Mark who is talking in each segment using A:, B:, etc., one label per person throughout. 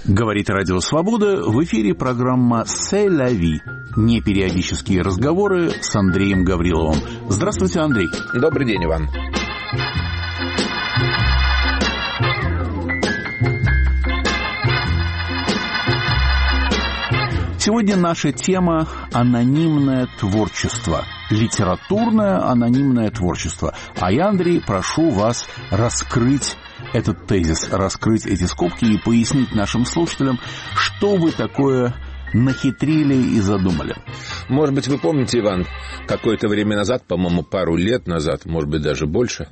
A: Говорит Радио Свобода, в эфире программа «C'est la vie». Непериодические разговоры с Андреем Гавриловым. Здравствуйте, Андрей.
B: Добрый день, Иван.
A: Сегодня наша тема «Анонимное творчество». Литературное анонимное творчество. А я, Андрей, прошу вас раскрыть этот тезис, раскрыть эти скобки и пояснить нашим слушателям, что вы такое нахитрили и задумали.
B: Может быть, вы помните, Иван, какое-то время назад, по-моему, пару лет назад, может быть, даже больше,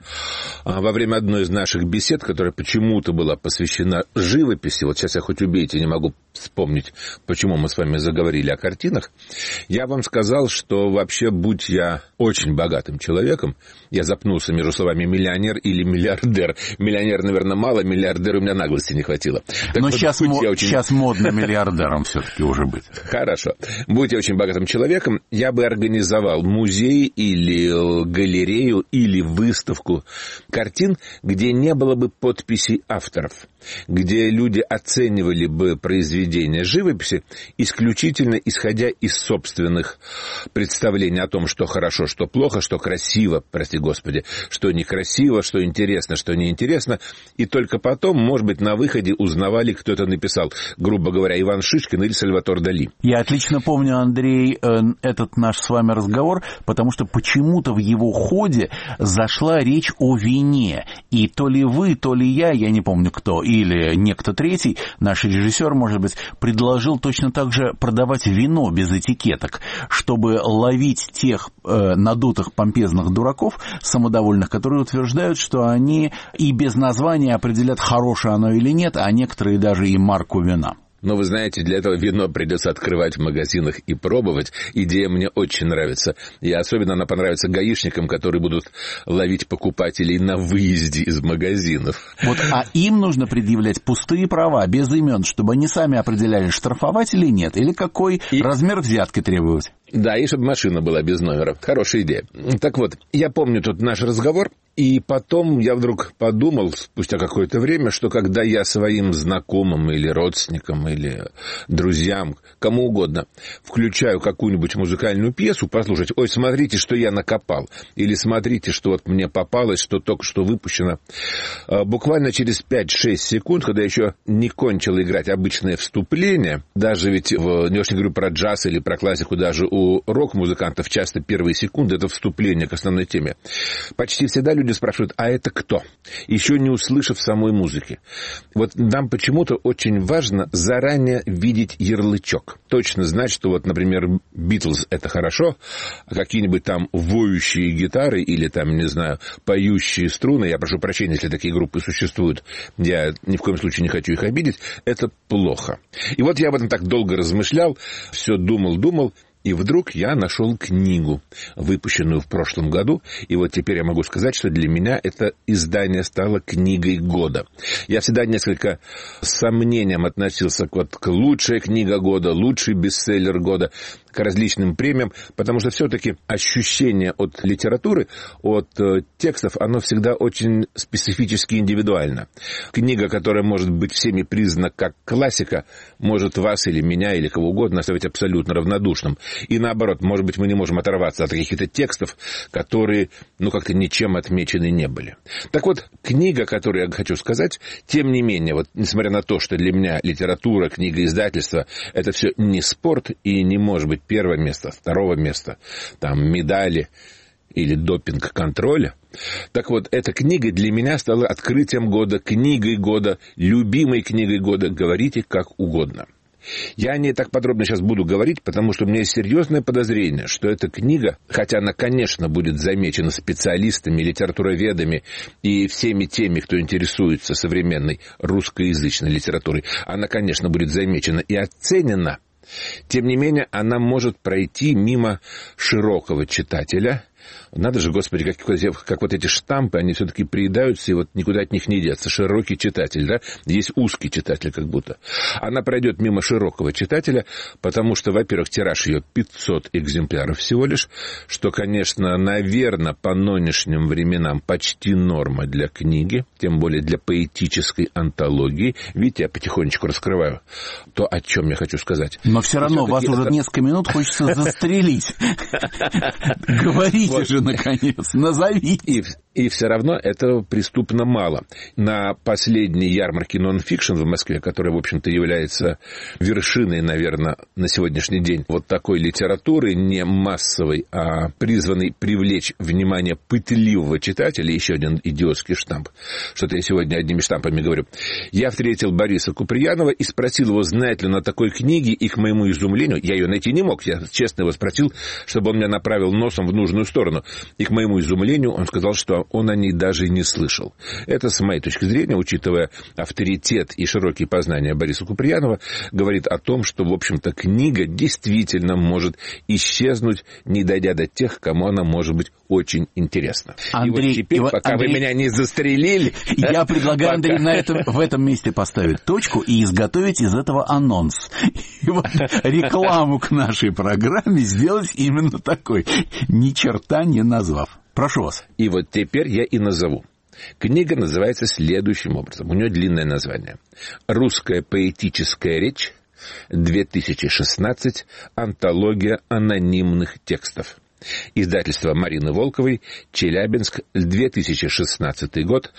B: во время одной из наших бесед, которая почему-то была посвящена живописи, вот сейчас я хоть убейте, не могу вспомнить, почему мы с вами заговорили о картинах, я вам сказал, что вообще, будь я очень богатым человеком, я запнулся между словами «миллионер» или «миллиардер». Миллионер, наверное, мало, миллиардер у меня наглости не хватило.
A: Так но вот, сейчас модно миллиардером все-таки уже быть.
B: Хорошо. Будь я очень богатым человеком, я бы организовал музей или галерею или выставку картин, где не было бы подписей авторов, где люди оценивали бы произведения живописи исключительно исходя из собственных представлений о том, что хорошо, что плохо, что красиво, прости господи, что некрасиво, что интересно, что неинтересно, и только потом, может быть, на выходе узнавали, кто это написал, грубо говоря, Иван Шишкин или Сальватор Дали.
A: Я отлично помню, Андрей, этот наш с вами разговор, потому что почему-то в его ходе зашла речь о вине, и то ли вы, то ли я не помню кто, или некто третий, наш режиссер, может быть, предложил точно так же продавать вино без этикеток, чтобы ловить тех надутых помпезных дураков, самодовольных, которые утверждают, что они и без названия определят, хорошее оно или нет, а некоторые даже и марку вина.
B: Но вы знаете, для этого вино придется открывать в магазинах и пробовать. Идея мне очень нравится. И особенно она понравится гаишникам, которые будут ловить покупателей на выезде из магазинов.
A: Вот, а им нужно предъявлять пустые права, без имен, чтобы они сами определяли, штрафовать или нет, или какой размер взятки требовать.
B: Да, и чтобы машина была без номера. Хорошая идея. Так вот, я помню тут наш разговор, и потом я вдруг подумал, спустя какое-то время, что когда я своим знакомым или родственникам, или друзьям, кому угодно, включаю какую-нибудь музыкальную пьесу, послушать, ой, смотрите, что я накопал, или смотрите, что вот мне попалось, что только что выпущено, буквально через 5-6 секунд, когда я еще не кончил играть обычное вступление, даже ведь, я уж не говорю про джаз или про классику, даже у рок-музыкантов часто первые секунды — это вступление к основной теме. Почти всегда люди спрашивают, а это кто? Еще не услышав самой музыки. Вот нам почему-то очень важно заранее видеть ярлычок. Точно знать, что вот, например, Битлз — это хорошо, а какие-нибудь там воющие гитары или там, не знаю, поющие струны, я прошу прощения, если такие группы существуют, я ни в коем случае не хочу их обидеть, это плохо. И вот я об этом так долго размышлял, все думал, и вдруг я нашел книгу, выпущенную в прошлом году, и вот теперь я могу сказать, что для меня это издание стало книгой года. Я всегда несколько с сомнением относился к лучшая книга года, лучший бестселлер года, к различным премиям, потому что все-таки ощущение от литературы, от текстов, оно всегда очень специфически индивидуально. Книга, которая может быть всеми признана как классика, может вас или меня, или кого угодно оставить абсолютно равнодушным. И наоборот, может быть, мы не можем оторваться от каких-то текстов, которые, как-то ничем отмечены не были. Так вот, книга, которую я хочу сказать, тем не менее, вот несмотря на то, что для меня литература, книга, издательство, это все не спорт и не может быть первое место, второго места, там, медали или допинг контроля. Так вот, эта книга для меня стала открытием года, книгой года, любимой книгой года, говорите как угодно. Я не так подробно сейчас буду говорить, потому что у меня есть серьезное подозрение, что эта книга, хотя она, конечно, будет замечена специалистами, литературоведами и всеми теми, кто интересуется современной русскоязычной литературой, она, конечно, будет замечена и оценена. Тем не менее, она может пройти мимо широкого читателя, Надо же, господи, как вот эти штампы, они все-таки приедаются, и вот никуда от них не деться. Широкий читатель, да? Есть узкий читатель как будто. Она пройдет мимо широкого читателя, потому что, во-первых, тираж ее 500 экземпляров всего лишь, что, конечно, наверное, по нынешним временам почти норма для книги, тем более для поэтической антологии. Видите, я потихонечку раскрываю то, о чем я хочу сказать.
A: Но все равно вас уже несколько минут хочется застрелить. Говорите же, наконец, назовите.
B: И все равно это преступно мало. На последней ярмарке нон-фикшн в Москве, которая, в общем-то, является вершиной, наверное, на сегодняшний день вот такой литературы, не массовой, а призванной привлечь внимание пытливого читателя, еще один идиотский штамп, что-то я сегодня одними штампами говорю, я встретил Бориса Куприянова и спросил его, знает ли он о такой книге, и к моему изумлению, я ее найти не мог, я честно его спросил, чтобы он меня направил носом в нужную сторону, и к моему изумлению он сказал, что он о ней даже и не слышал. Это, с моей точки зрения, учитывая авторитет и широкие познания Бориса Куприянова, говорит о том, что, в общем-то, книга действительно может исчезнуть, не дойдя до тех, кому она может быть очень интересна.
A: Андрей,
B: и вот теперь, пока вы меня не застрелили...
A: Я предлагаю, Андрей, в этом месте поставить точку и изготовить из этого анонс. И вот рекламу к нашей программе сделать именно такой, ни черта не назвав. Прошу вас.
B: И вот теперь я и назову. Книга называется следующим образом. У нее длинное название. «Русская поэтическая речь. 2016. Антология анонимных текстов». Издательство Марины Волковой. Челябинск. 2016 год.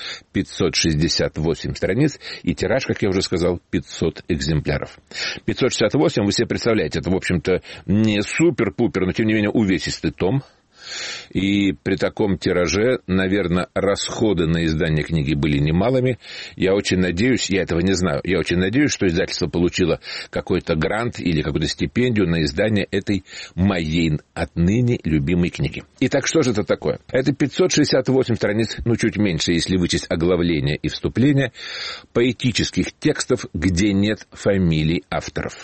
B: 568 страниц. И тираж, как я уже сказал, 500 экземпляров. 568, вы себе представляете, это, в общем-то, не супер-пупер, но, тем не менее, увесистый том. И при таком тираже, наверное, расходы на издание книги были немалыми. Я очень надеюсь, я этого не знаю, я очень надеюсь, что издательство получило какой-то грант или какую-то стипендию на издание этой моей отныне любимой книги. Итак, что же это такое? Это 568 страниц, чуть меньше, если вычесть оглавление и вступление, поэтических текстов, где нет фамилий авторов.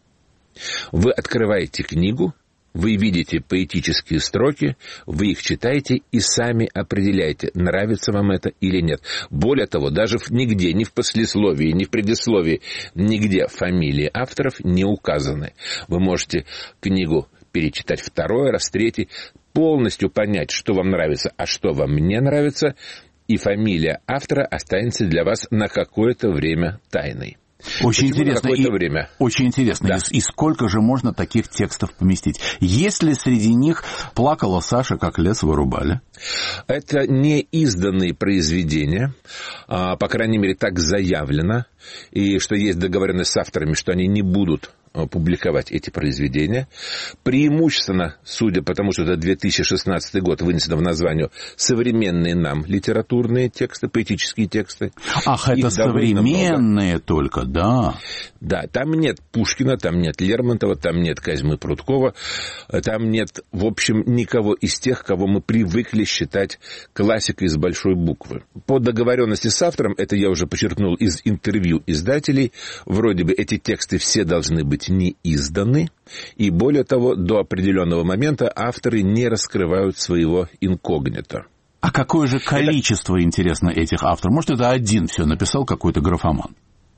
B: Вы открываете книгу, вы видите поэтические строки, вы их читаете и сами определяете, нравится вам это или нет. Более того, даже нигде, ни в послесловии, ни в предисловии, нигде фамилии авторов не указаны. Вы можете книгу перечитать второй раз, третий, полностью понять, что вам нравится, а что вам не нравится, и фамилия автора останется для вас на какое-то время тайной.
A: Очень интересно.
B: Время?
A: Очень интересно. Да. И сколько же можно таких текстов поместить? Есть ли среди них «Плакала Саша, как лес вырубали»?
B: Это не изданные произведения, по крайней мере, так заявлено, и что есть договоренность с авторами, что они не будут публиковать эти произведения. Преимущественно, судя по тому, что это 2016 год, вынесено в название современные нам литературные тексты, поэтические тексты.
A: Ах, это современные много. Только, да.
B: Да, там нет Пушкина, там нет Лермонтова, там нет Козьмы Прудкова, там нет, в общем, никого из тех, кого мы привыкли считать классикой с большой буквы. По договоренности с автором, это я уже подчеркнул из интервью издателей, вроде бы эти тексты все должны быть не изданы, и более того, до определенного момента авторы не раскрывают своего инкогнито.
A: А какое же количество, интересно, этих авторов? Может, это один все написал какой-то графоман?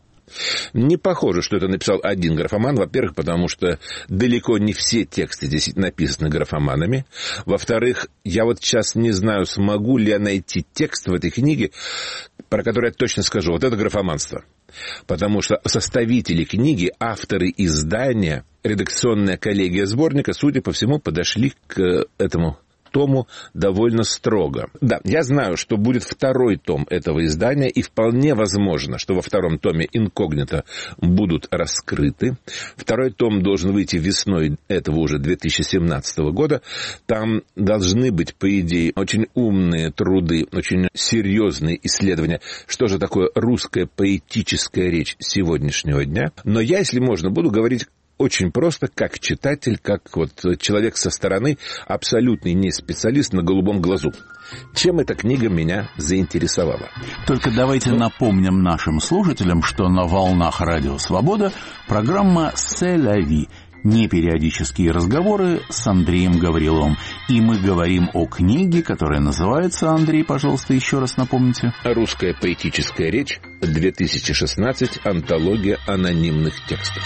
B: Не похоже, что это написал один графоман. Во-первых, потому что далеко не все тексты здесь написаны графоманами. Во-вторых, я вот сейчас не знаю, смогу ли я найти текст в этой книге, про который я точно скажу. Вот это графоманство. Потому что составители книги, авторы издания, редакционная коллегия сборника, судя по всему, подошли к этому тому довольно строго. Да, я знаю, что будет второй том этого издания, и вполне возможно, что во втором томе инкогнито будут раскрыты. Второй том должен выйти весной этого уже 2017 года. Там должны быть, по идее, очень умные труды, очень серьезные исследования, что же такое русская поэтическая речь сегодняшнего дня. Но я, если можно, буду говорить очень просто, как читатель, как вот человек со стороны, абсолютный не специалист на голубом глазу. Чем эта книга меня заинтересовала?
A: Только давайте напомним нашим слушателям, что на волнах Радио Свобода программа «C'est la vie». непериодические разговоры с Андреем Гавриловым. И мы говорим о книге, которая называется, Андрей, пожалуйста, еще раз напомните.
B: «Русская поэтическая речь, 2016. Антология анонимных текстов».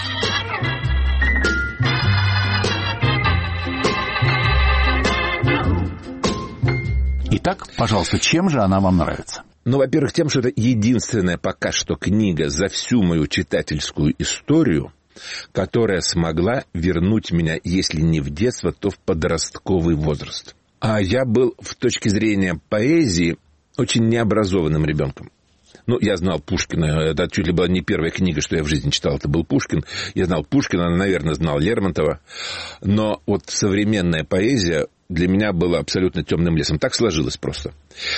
A: Итак, пожалуйста, чем же она вам нравится?
B: Ну, во-первых, тем, что это единственная пока что книга за всю мою читательскую историю, которая смогла вернуть меня, если не в детство, то в подростковый возраст. А я был, с точки зрения поэзии, очень необразованным ребенком. Ну, я знал Пушкина, это чуть ли была не первая книга, что я в жизни читал, это был Пушкин. Я знал Пушкина, наверное, знал Лермонтова. Но вот современная поэзия для меня была абсолютно темным лесом. Так сложилось просто.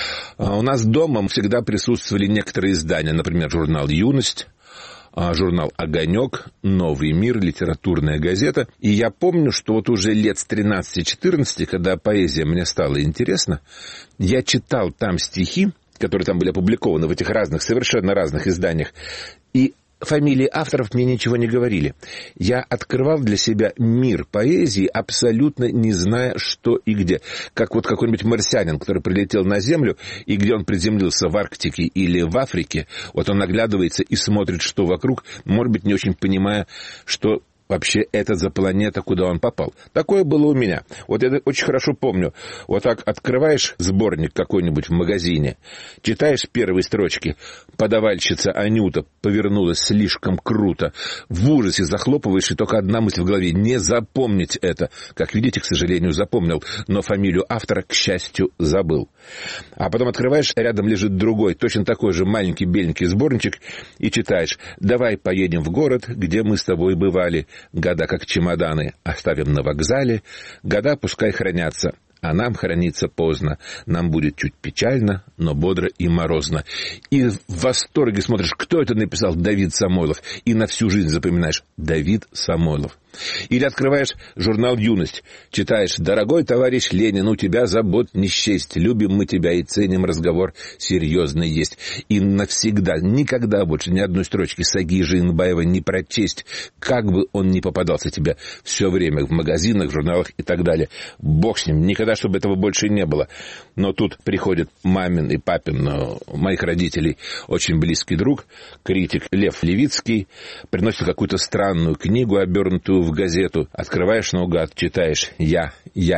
B: У нас дома всегда присутствовали некоторые издания, например, журнал «Юность», журнал «Огонек», «Новый мир», литературная газета. И я помню, что вот уже лет с 13-14, когда поэзия мне стала интересна, я читал там стихи, которые там были опубликованы в этих разных, совершенно разных изданиях, и фамилии авторов мне ничего не говорили. Я открывал для себя мир поэзии, абсолютно не зная, что и где. Как вот какой-нибудь марсианин, который прилетел на Землю, и где он приземлился, в Арктике или в Африке, вот он оглядывается и смотрит, что вокруг, может быть, не очень понимая, что вообще это за планета, куда он попал. Такое было у меня. Вот я очень хорошо помню. Вот так открываешь сборник какой-нибудь в магазине, читаешь первые строчки, подавальщица Анюта повернулась слишком круто, в ужасе захлопываешь, и только одна мысль в голове — не запомнить это. Как видите, к сожалению, запомнил, но фамилию автора, к счастью, забыл. А потом открываешь, рядом лежит другой, точно такой же маленький беленький сборничек, и читаешь: «Давай поедем в город, где мы с тобой бывали. Года, как чемоданы, оставим на вокзале. Года пускай хранятся, а нам храниться поздно. Нам будет чуть печально, но бодро и морозно». И в восторге смотришь, кто это написал? Давид Самойлов. И на всю жизнь запоминаешь: Давид Самойлов. Или открываешь журнал «Юность», читаешь: «Дорогой товарищ Ленин, у тебя забот не счесть. Любим мы тебя и ценим, разговор серьезный есть». И навсегда, никогда больше ни одной строчки Саги Жиенбаева не прочесть, как бы он ни попадался тебе все время в магазинах, в журналах и так далее. Бог с ним, никогда, чтобы этого больше не было. Но тут приходит мамин и папин, моих родителей, очень близкий друг, критик Лев Левицкий, приносит какую-то странную книгу, обернутую в газету. Открываешь наугад, читаешь: я.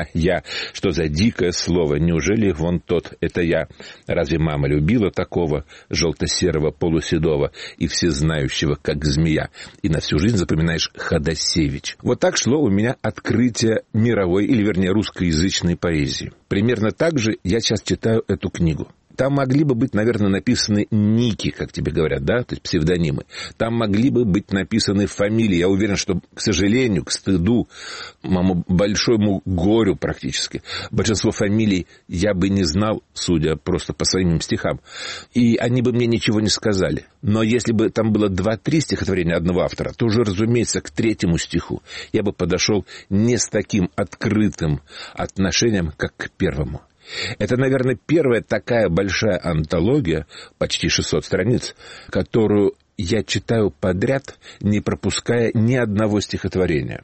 B: Что за дикое слово? Неужели вон тот — это я? Разве мама любила такого желто-серого полуседого и всезнающего, как змея? И на всю жизнь запоминаешь: Ходосевич. Вот так шло у меня открытие мировой, или вернее русскоязычной поэзии. Примерно так же я сейчас читаю эту книгу. Там могли бы быть, наверное, написаны ники, как тебе говорят, да, то есть псевдонимы. Там могли бы быть написаны фамилии. Я уверен, что, к сожалению, к стыду, моему большому горю практически, большинство фамилий я бы не знал, судя просто по своим стихам. И они бы мне ничего не сказали. Но если бы там было 2-3 стихотворения одного автора, то уже, разумеется, к 3-му стиху я бы подошел не с таким открытым отношением, как к 1-му. Это, наверное, первая такая большая антология, почти 600 страниц, которую я читаю подряд, не пропуская ни одного стихотворения.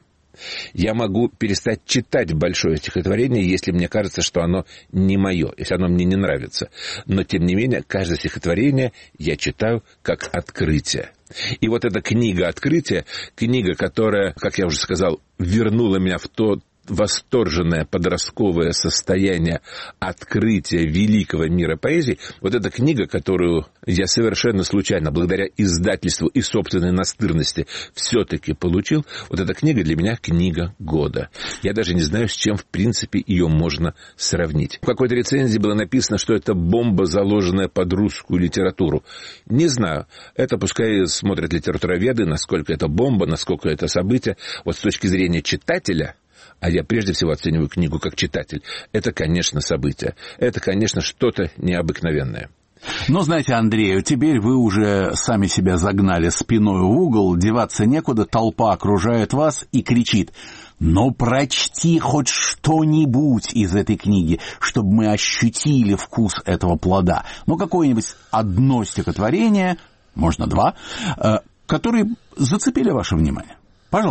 B: Я могу перестать читать большое стихотворение, если мне кажется, что оно не мое, если оно мне не нравится. Но, тем не менее, каждое стихотворение я читаю как открытие. И вот эта книга «Открытие», книга, которая, как я уже сказал, вернула меня в то восторженное подростковое состояние открытия великого мира поэзии, вот эта книга, которую я совершенно случайно, благодаря издательству и собственной настырности, все-таки получил, вот эта книга для меня книга года. Я даже не знаю, с чем, в принципе, ее можно сравнить. В какой-то рецензии было написано, что это бомба, заложенная под русскую литературу. Не знаю. Это пускай смотрят литературоведы, насколько это бомба, насколько это событие. Вот с точки зрения читателя, а я прежде всего оцениваю книгу как читатель, это, конечно, событие. Это, конечно, что-то необыкновенное.
A: Но, знаете, Андрей, теперь вы уже сами себя загнали спиной в угол, деваться некуда, толпа окружает вас и кричит: «Ну, прочти хоть что-нибудь из этой книги, чтобы мы ощутили вкус этого плода». Ну, какое-нибудь одно стихотворение, можно 2, которые зацепили ваше внимание. Пожалуйста.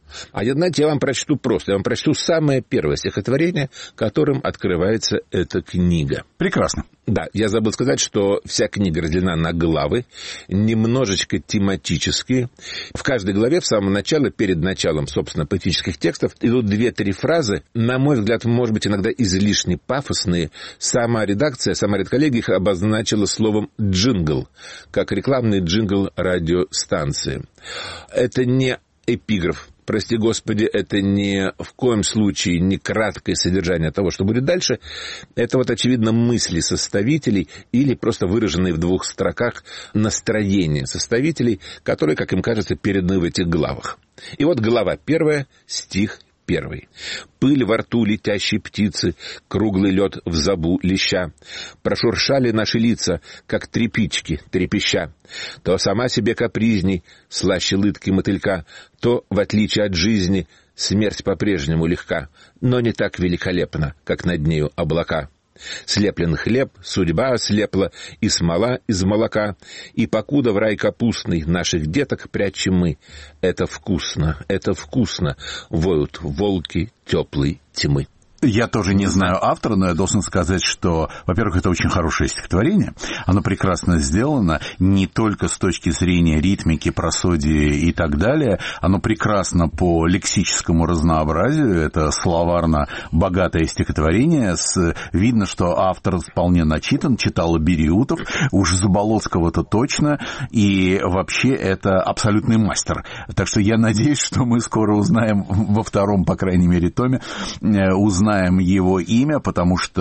B: А знаете, я вам прочту просто. Я вам прочту самое первое стихотворение, которым открывается эта книга.
A: Прекрасно.
B: Да, я забыл сказать, что вся книга разделена на главы, немножечко тематические. В каждой главе, в самом начале, перед началом, собственно, поэтических текстов, идут 2-3 фразы, на мой взгляд, может быть, иногда излишне пафосные. Сама редакция, сама редколлегия их обозначила словом «джингл», как рекламный джингл радиостанции. Это не эпиграф. Прости Господи, это ни в коем случае не краткое содержание того, что будет дальше. Это вот, очевидно, мысли составителей или просто выраженные в 2 строках настроения составителей, которые, как им кажется, переданы в этих главах. И вот глава 1, стих 1. «Пыль во рту летящей птицы, круглый лед в забу леща, прошуршали наши лица, как тряпички трепеща, то сама себе капризней, слаще лытки мотылька, то, в отличие от жизни, смерть по-прежнему легка, но не так великолепна, как над нею облака. Слеплен хлеб, судьба ослепла, и смола из молока, и покуда в рай капустный наших деток прячем мы. Это вкусно, воют волки теплой тьмы».
A: Я тоже не знаю автора, но я должен сказать, что, во-первых, это очень хорошее стихотворение. Оно прекрасно сделано не только с точки зрения ритмики, просодии и так далее. Оно прекрасно по лексическому разнообразию. Это словарно богатое стихотворение. Видно, что автор вполне начитан, читал Бериутов, уж Заболоцкого-то точно. И вообще это абсолютный мастер. Так что я надеюсь, что мы скоро узнаем во 2-м, по крайней мере, томе, узнаем его имя, потому что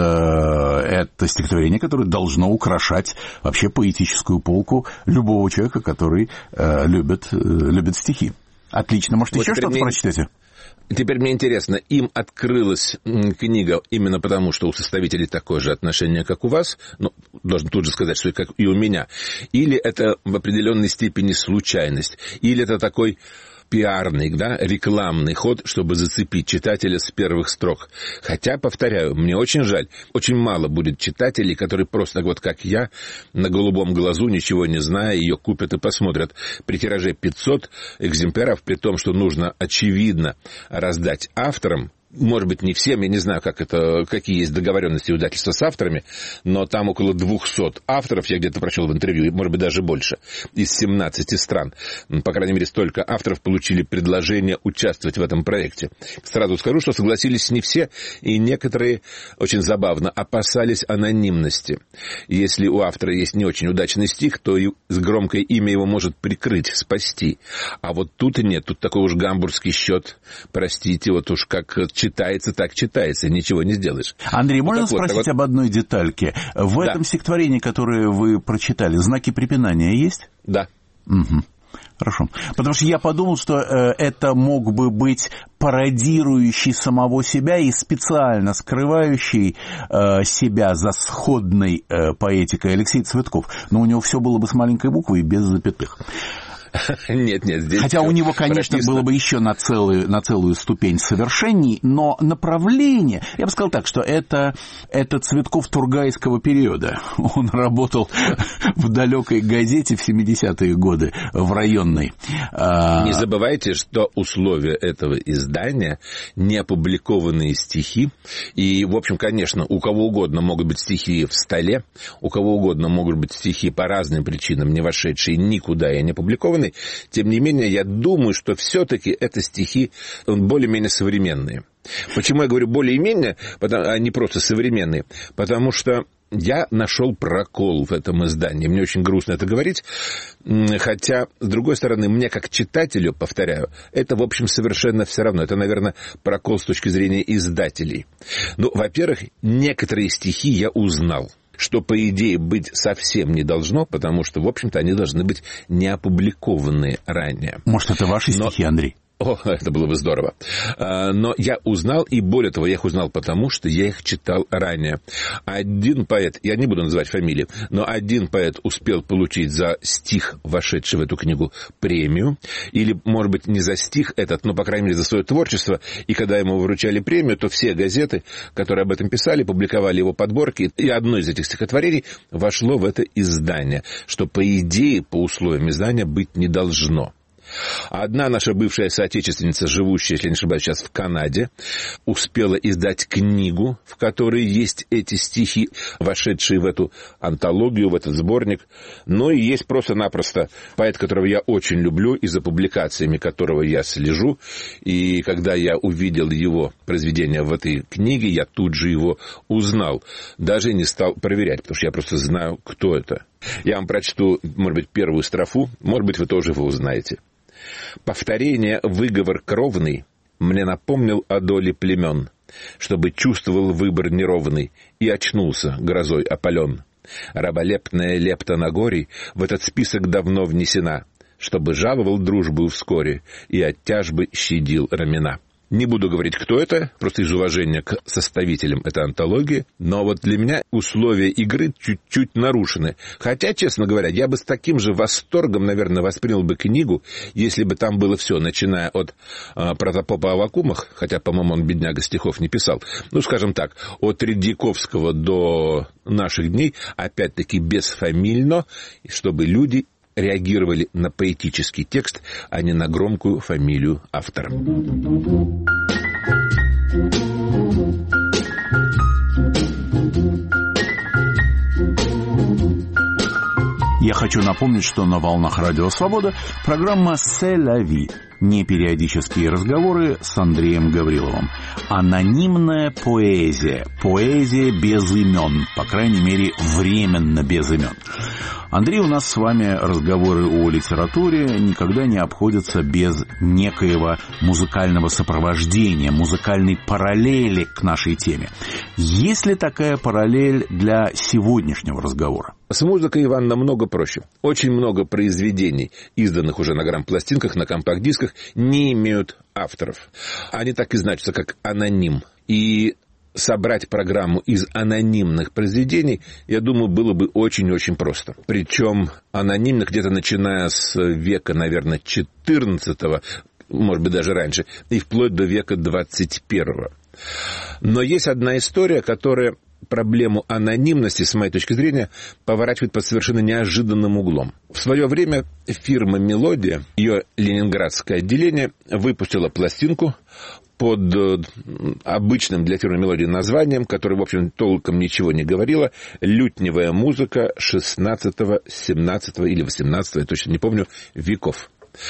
A: это стихотворение, которое должно украшать вообще поэтическую полку любого человека, который любит стихи. Отлично. Может, вот еще что-то прочтете?
B: Теперь мне интересно, им открылась книга именно потому, что у составителей такое же отношение, как у вас, ну, должен тут же сказать, что как и у меня, или это в определенной степени случайность, или это такой пиарный, да, рекламный ход, чтобы зацепить читателя с первых строк. Хотя, повторяю, мне очень жаль, очень мало будет читателей, которые просто, вот как я, на голубом глазу, ничего не зная, ее купят и посмотрят. При тираже 500 экземпляров, при том, что нужно, очевидно, раздать авторам, может быть, не всем, я не знаю, какие есть договоренности у издательства с авторами, но там около 200 авторов, я где-то прочел в интервью, может быть, даже больше, из 17 стран. По крайней мере, столько авторов получили предложение участвовать в этом проекте. Сразу скажу, что согласились не все, и некоторые, очень забавно, опасались анонимности. Если у автора есть не очень удачный стих, то и громкое имя его может прикрыть, спасти. А вот тут и нет, тут такой уж гамбургский счет, простите, вот уж как читается, так читается, ничего не сделаешь.
A: Андрей, можно спросить об одной детальке? В этом стихотворении, которое вы прочитали, знаки препинания есть?
B: Да.
A: Угу. Хорошо. Потому что я подумал, что это мог бы быть пародирующий самого себя и специально скрывающий себя за сходной поэтикой Алексей Цветков. Но у него все было бы с маленькой буквы и без запятых.
B: Нет, здесь...
A: Хотя у него, конечно, было бы еще на целую ступень совершенней, но направление... Я бы сказал так, что это Цветков тургайского периода. Он работал в далекой газете в 70-е годы, в районной.
B: Не забывайте, что условия этого издания — неопубликованные стихи. И, в общем, конечно, у кого угодно могут быть стихи в столе, у кого угодно могут быть стихи по разным причинам, не вошедшие никуда и не опубликованные. Тем не менее, я думаю, что все-таки это стихи более-менее современные. Почему я говорю более-менее, а не просто современные? Потому что я нашел прокол в этом издании. Мне очень грустно это говорить, хотя, с другой стороны, мне как читателю, повторяю, это, в общем, совершенно все равно. Это, наверное, прокол с точки зрения издателей. Ну, во-первых, некоторые стихи я узнал, что, по идее, быть совсем не должно, потому что, в общем-то, они должны быть не опубликованные ранее.
A: Может, это ваши стихи, Андрей?
B: О, это было бы здорово. Но я узнал, и более того, я их узнал потому, что я их читал ранее. Один поэт, я не буду называть фамилии, но один поэт успел получить за стих, вошедший в эту книгу, премию. Или, может быть, не за стих этот, но, по крайней мере, за свое творчество. И когда ему вручали премию, то все газеты, которые об этом писали, публиковали его подборки. И одно из этих стихотворений вошло в это издание, что, по идее, по условиям издания быть не должно. Одна наша бывшая соотечественница, живущая, если не ошибаюсь, сейчас в Канаде, успела издать книгу, в которой есть эти стихи, вошедшие в эту антологию, в этот сборник. Ну и есть просто-напросто поэт, которого я очень люблю, и за публикациями которого я слежу. И когда я увидел его произведение в этой книге, я тут же его узнал. Даже не стал проверять, потому что я просто знаю, кто это. Я вам прочту, может быть, первую строфу, может быть, вы тоже его узнаете. «Повторение выговор кровный мне напомнил о доле племен, чтобы чувствовал выбор неровный и очнулся грозой опален. Раболепная лепта на горе в этот список давно внесена, чтобы жаловал дружбу вскоре и от тяжбы щадил рамена». Не буду говорить, кто это, просто из уважения к составителям этой антологии, но вот для меня условия игры чуть-чуть нарушены. Хотя, честно говоря, я бы с таким же восторгом, наверное, воспринял бы книгу, если бы там было все, начиная от протопопа Аввакумах, хотя, по-моему, он, бедняга, стихов не писал, ну, скажем так, от Тредьяковского до наших дней, опять-таки бесфамильно, чтобы люди реагировали на поэтический текст, а не на громкую фамилию автора.
A: Я хочу напомнить, что на волнах Радио Свобода программа «C'est la vie». Непериодические разговоры с Андреем Гавриловым. Анонимная поэзия. Поэзия без имен. По крайней мере, временно без имен. Андрей, у нас с вами разговоры о литературе никогда не обходятся без некоего музыкального сопровождения, музыкальной параллели к нашей теме. Есть ли такая параллель для сегодняшнего разговора?
B: С музыкой, Иван, намного проще. Очень много произведений, изданных уже на грампластинках, на компакт-дисках, не имеют авторов. Они так и значатся, как аноним. И собрать программу из анонимных произведений, я думаю, было бы очень-очень просто. Причем анонимных где-то начиная с века, наверное, 14-го, может быть, даже раньше, и вплоть до века 21-го. Но есть одна история, которая проблему анонимности, с моей точки зрения, поворачивает под совершенно неожиданным углом. В свое время фирма «Мелодия», ее ленинградское отделение, выпустила пластинку под обычным для фирмы «Мелодия» названием, которое, в общем, толком ничего не говорило, «Лютневая музыка 16, 17 или 18, я точно не помню, веков».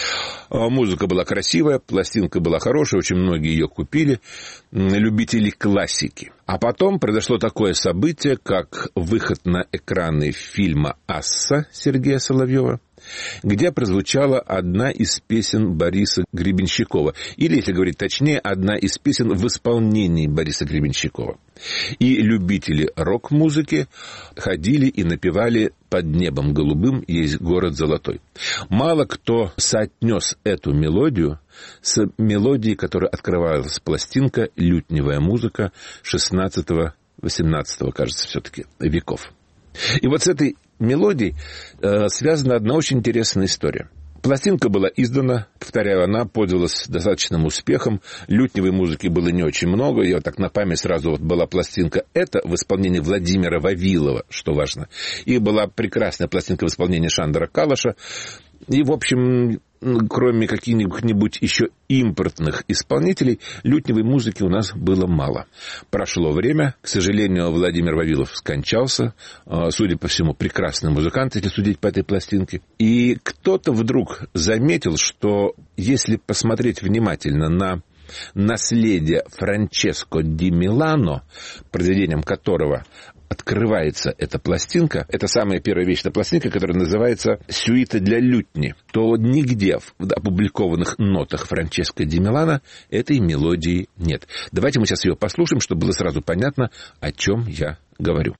B: Музыка была красивая, пластинка была хорошая, очень многие ее купили, любители классики. А потом произошло такое событие, как выход на экраны фильма «Асса» Сергея Соловьева, где прозвучала одна из песен Бориса Гребенщикова. Или, если говорить точнее, одна из песен в исполнении Бориса Гребенщикова. И любители рок-музыки ходили и напевали «Под небом голубым есть город золотой». Мало кто соотнес эту мелодию с мелодией, которой открывалась пластинка «Лютневая музыка» 16-18, кажется, все-таки веков. И вот с этой мелодией связана одна очень интересная история. Пластинка была издана, повторяю, она пользовалась достаточным успехом, лютневой музыки было не очень много, я вот так на память сразу вот была пластинка эта в исполнении Владимира Вавилова, что важно, и была прекрасная пластинка в исполнении Шандора Калаша, и, в общем, кроме каких-нибудь еще импортных исполнителей, лютневой музыки у нас было мало. Прошло время, к сожалению, Владимир Вавилов скончался, судя по всему, прекрасный музыкант, если судить по этой пластинке. И кто-то вдруг заметил, что если посмотреть внимательно на наследие Франческо ди Милано, произведением которого открывается эта пластинка, это самая первая вещь, это пластинка, которая называется «Сюита для лютни», то нигде в опубликованных нотах Франческо ди Милано этой мелодии нет. Давайте мы сейчас ее послушаем, чтобы было сразу понятно, о чем я говорю.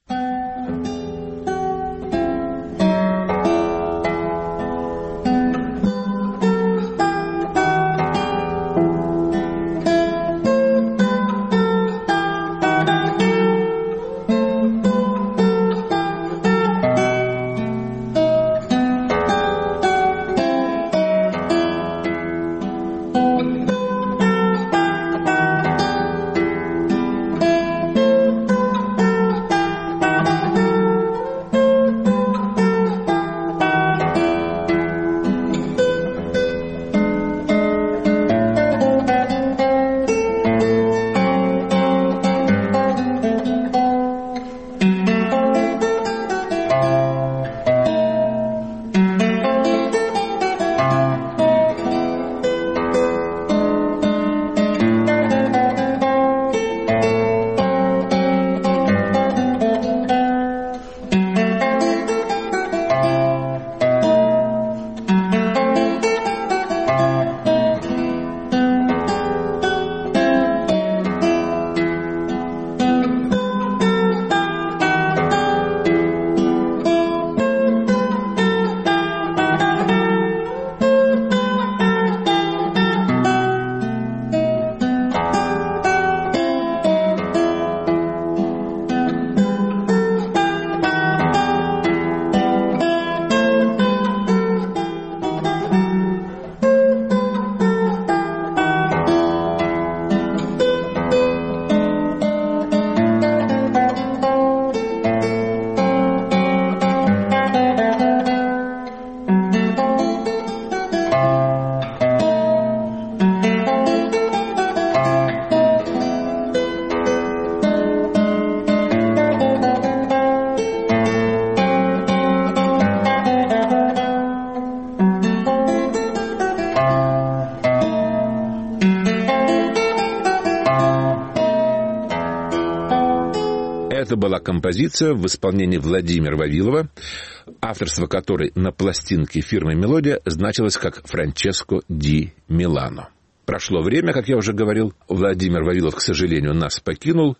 B: Это была композиция в исполнении Владимира Вавилова, авторство которой на пластинке фирмы «Мелодия» значилось как «Франческо ди Милано». Прошло время, как я уже говорил, Владимир Вавилов, к сожалению, нас покинул,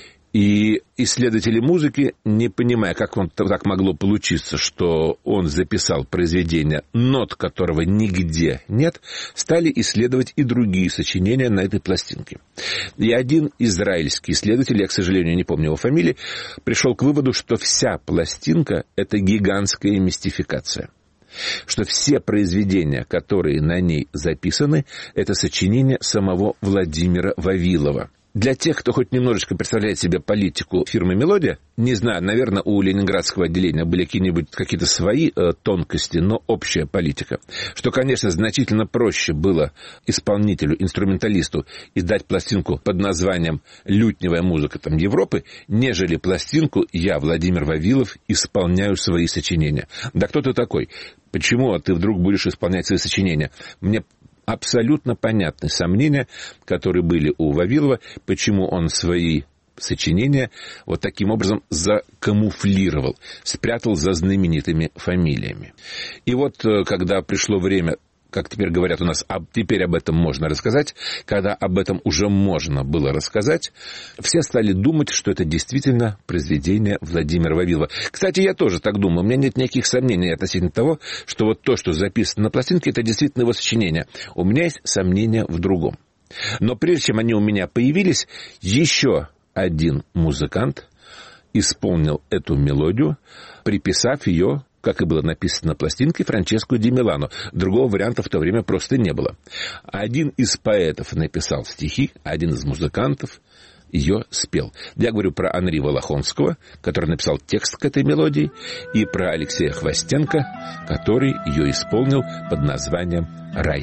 B: и исследователи музыки, не понимая, как так могло получиться, что он записал произведение, нот которого нигде нет, стали исследовать и другие сочинения на этой пластинке. И один израильский исследователь, я, к сожалению, не помню его фамилии, пришел к выводу, что вся пластинка — это гигантская мистификация. Что все произведения, которые на ней записаны, это сочинения самого Владимира Вавилова. Для тех, кто хоть немножечко представляет себе политику фирмы «Мелодия», не знаю, наверное, у ленинградского отделения были какие-то свои тонкости, но общая политика. Что, конечно, значительно проще было исполнителю, инструменталисту издать пластинку под названием «Лютневая музыка Европы», нежели пластинку «Я, Владимир Вавилов, исполняю свои сочинения». Да кто ты такой? Почему ты вдруг будешь исполнять свои сочинения? Мне абсолютно понятны сомнения, которые были у Вавилова, почему он свои сочинения вот таким образом закамуфлировал, спрятал за знаменитыми фамилиями. И вот, когда пришло время, как теперь говорят у нас, теперь об этом можно рассказать, когда об этом уже можно было рассказать, все стали думать, что это действительно произведение Владимира Вавилова. Кстати, я тоже так думаю. У меня нет никаких сомнений относительно того, что вот то, что записано на пластинке, это действительно его сочинение. У меня есть сомнения в другом. Но прежде чем они у меня появились, еще один музыкант исполнил эту мелодию, приписав ее, как и было написано на пластинке, Франческо ди Милано. Другого варианта в то время просто не было. Один из поэтов написал стихи, один из музыкантов ее спел. Я говорю про Анри Волохонского, который написал текст к этой мелодии, и про Алексея Хвостенко, который ее исполнил под названием «Рай».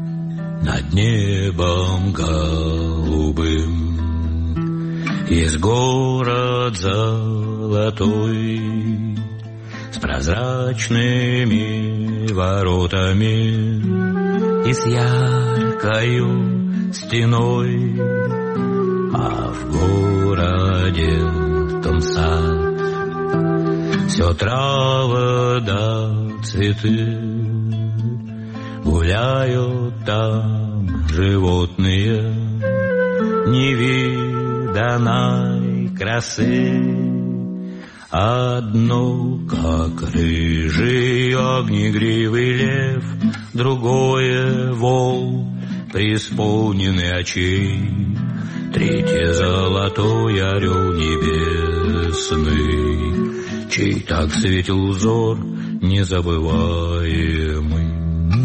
C: Над небом голубым есть город золотой, с прозрачными воротами и с яркою стеной, а в городе том сад, все травы да цветы, гуляют там животные невиданной красы. Одно, как рыжий огнегривый лев, другое вол, преисполненный очей, третье золотой орел небесный, чей так светил узор незабываемый.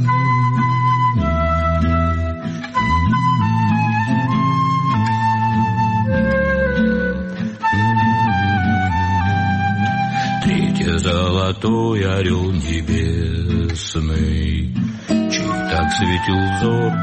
C: Золотой орел небесный, чей так светил взор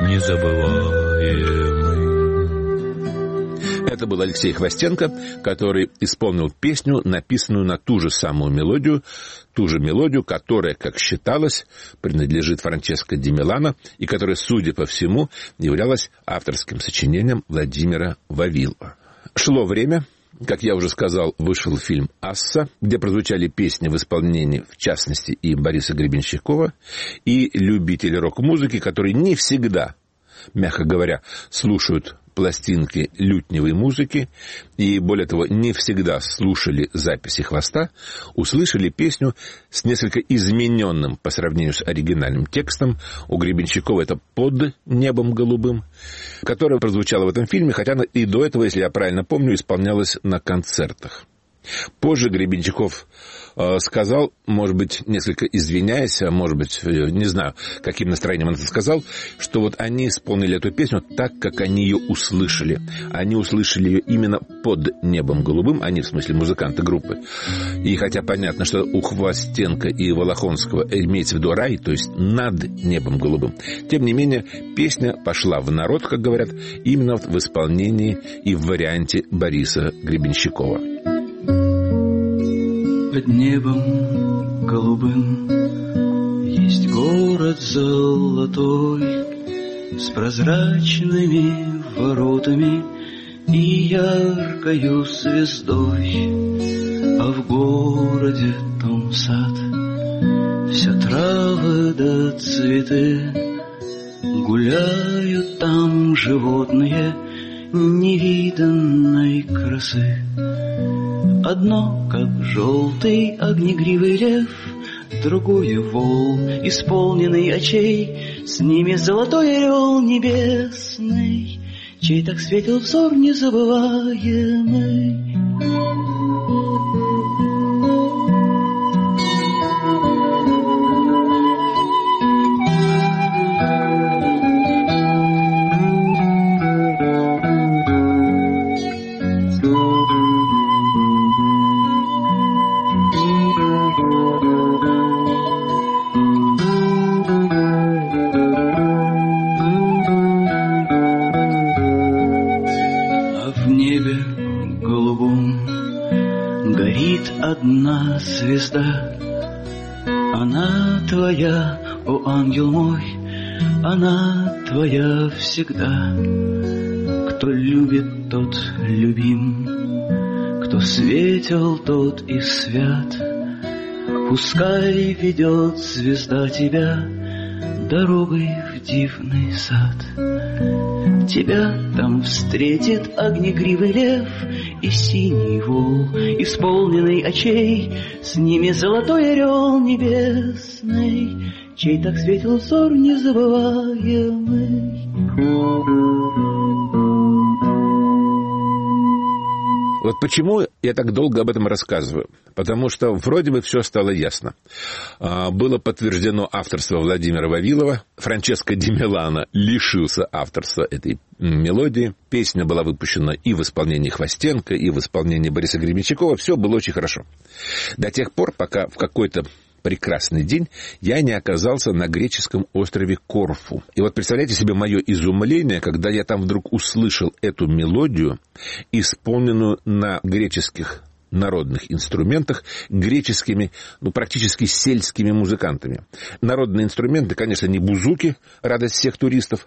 C: незабываемый.
B: Это был Алексей Хвостенко, который исполнил песню, написанную на ту же самую мелодию, которая, как считалось, принадлежит Франческо ди Милано и которая, судя по всему, являлась авторским сочинением Владимира Вавилова. Шло время. Как я уже сказал, вышел фильм «Асса», где прозвучали песни в исполнении, в частности, и Бориса Гребенщикова, и любители рок-музыки, которые не всегда, мягко говоря, слушают пластинки лютневой музыки, и, более того, не всегда слушали записи «Хвоста», услышали песню с несколько измененным по сравнению с оригинальным текстом. У Гребенщикова это «Под небом голубым», которая прозвучала в этом фильме, хотя она и до этого, если я правильно помню, исполнялась на концертах. Позже Гребенщиков сказал, может быть, несколько извиняясь, а может быть, не знаю, каким настроением он это сказал, что вот они исполнили эту песню так, как они ее услышали. Они услышали ее именно под небом голубым, они, в смысле, музыканты группы. И хотя понятно, что у Хвостенко и Волохонского имеется в виду рай, то есть над небом голубым, тем не менее, песня пошла в народ, как говорят, именно в исполнении и в варианте Бориса Гребенщикова.
D: Под небом голубым есть город золотой, с прозрачными воротами и яркою звездой, а в городе том сад, все травы да цветы, гуляют там животные невиданной красы. Одно, как желтый огнегривый лев, другое вол, исполненный очей, с ними золотой орел небесный, чей так светил взор незабываемый. Одна звезда, она твоя, о ангел мой, она твоя всегда. Кто любит, тот любим, кто светел, тот и свят. Пускай ведет звезда тебя дорогой в дивный сад. Тебя там встретит огнегривый лев и синий вол, исполненный очей, с ними золотой орел небесный, чей так светил взор незабываемый.
B: Вот почему я так долго об этом рассказываю. Потому что вроде бы все стало ясно. Было подтверждено авторство Владимира Вавилова. Франческо Ди Милано лишился авторства этой мелодии. Песня была выпущена и в исполнении Хвостенко, и в исполнении Бориса Гребенщикова. Все было очень хорошо. До тех пор, пока в какой-то прекрасный день я не оказался на греческом острове Корфу. И вот представляете себе мое изумление, когда я там вдруг услышал эту мелодию, исполненную на греческих народных инструментах греческими, практически сельскими музыкантами. Народные инструменты, конечно, не бузуки, радость всех туристов,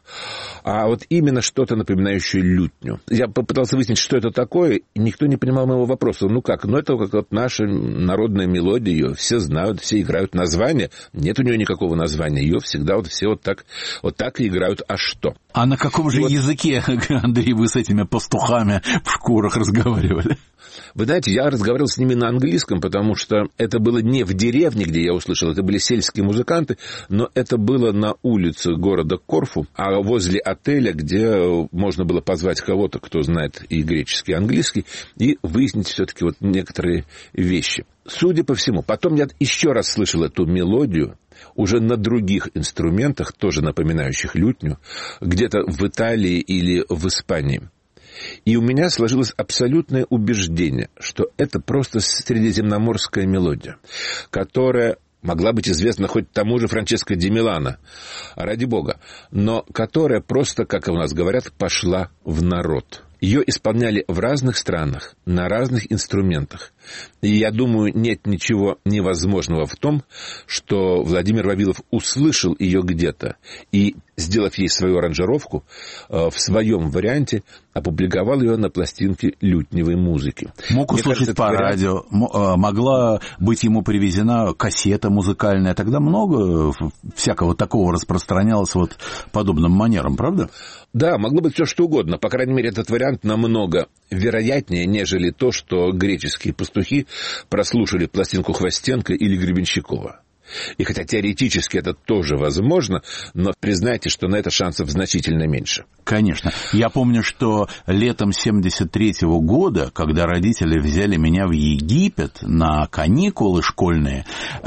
B: а вот именно что-то напоминающее лютню. Я попытался выяснить, что это такое, и никто не понимал моего вопроса. Это как вот наша народная мелодия, ее все знают, все играют название. Нет у нее никакого названия, ее всегда все вот так и играют. А что?
A: А на каком же языке, Андрей, вы с этими пастухами в шкурах разговаривали?
B: Вы знаете, я разговаривал с ними на английском, потому что это было не в деревне, где я услышал, это были сельские музыканты, но это было на улице города Корфу, а возле отеля, где можно было позвать кого-то, кто знает и греческий, и английский, и выяснить все-таки вот некоторые вещи. Судя по всему, потом я еще раз слышал эту мелодию, уже на других инструментах, тоже напоминающих лютню, где-то в Италии или в Испании. И у меня сложилось абсолютное убеждение, что это просто средиземноморская мелодия, которая могла быть известна хоть тому же Франческо Ди Милано, ради бога, но которая просто, как у нас говорят, пошла в народ. Ее исполняли в разных странах, на разных инструментах. И я думаю, нет ничего невозможного в том, что Владимир Вавилов услышал ее где-то и, сделав ей свою аранжировку, в своем варианте опубликовал ее на пластинке лютневой музыки.
A: Мог услышать по радио, могла быть ему привезена кассета музыкальная. Тогда много всякого такого распространялось вот подобным манерам, правда?
B: Да, могло быть все что угодно. По крайней мере, этот вариант намного вероятнее, нежели то, что греческие пастухи прослушали пластинку Хвостенко или Гребенщикова. И хотя теоретически это тоже возможно, но признайте, что на это шансов значительно меньше.
A: Конечно. Я помню, что летом 1973 года, когда родители взяли меня в Египет на каникулы школьные,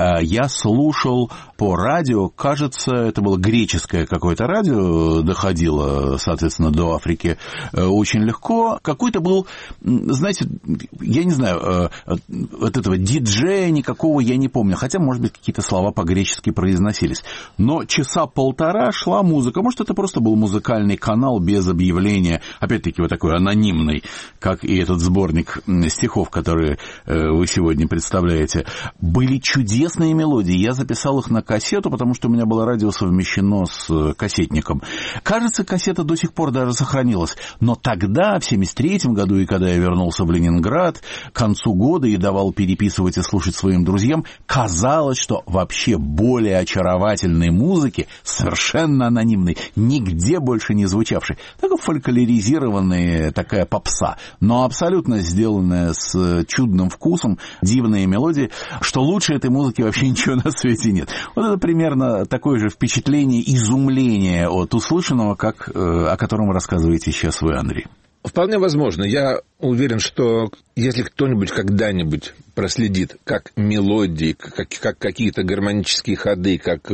A: я слушал по радио, кажется, это было греческое какое-то радио, доходило, соответственно, до Африки очень легко. Какой-то был, знаете, я не знаю, от этого диджея никакого я не помню, хотя, может быть, какие-то слова по-гречески произносились. Но часа полтора шла музыка. Может, это просто был музыкальный канал без объявления, опять-таки вот такой анонимный, как и этот сборник стихов, которые вы сегодня представляете. Были чудесные мелодии. Я записал их на кассету, потому что у меня было радио совмещено с кассетником. Кажется, кассета до сих пор даже сохранилась. Но тогда, в 1973 году, и когда я вернулся в Ленинград, к концу года и давал переписывать и слушать своим друзьям, казалось, что вообще более очаровательной музыки, совершенно анонимной, нигде больше не звучавшей. Такая фольклоризированная такая попса, но абсолютно сделанная с чудным вкусом, дивные мелодии, что лучше этой музыки вообще ничего на свете нет. Вот это примерно такое же впечатление, изумление от услышанного, как о котором рассказываете сейчас вы, Андрей.
B: Вполне возможно. Я уверен, что если кто-нибудь когда-нибудь проследит, как мелодии, как какие-то гармонические ходы, как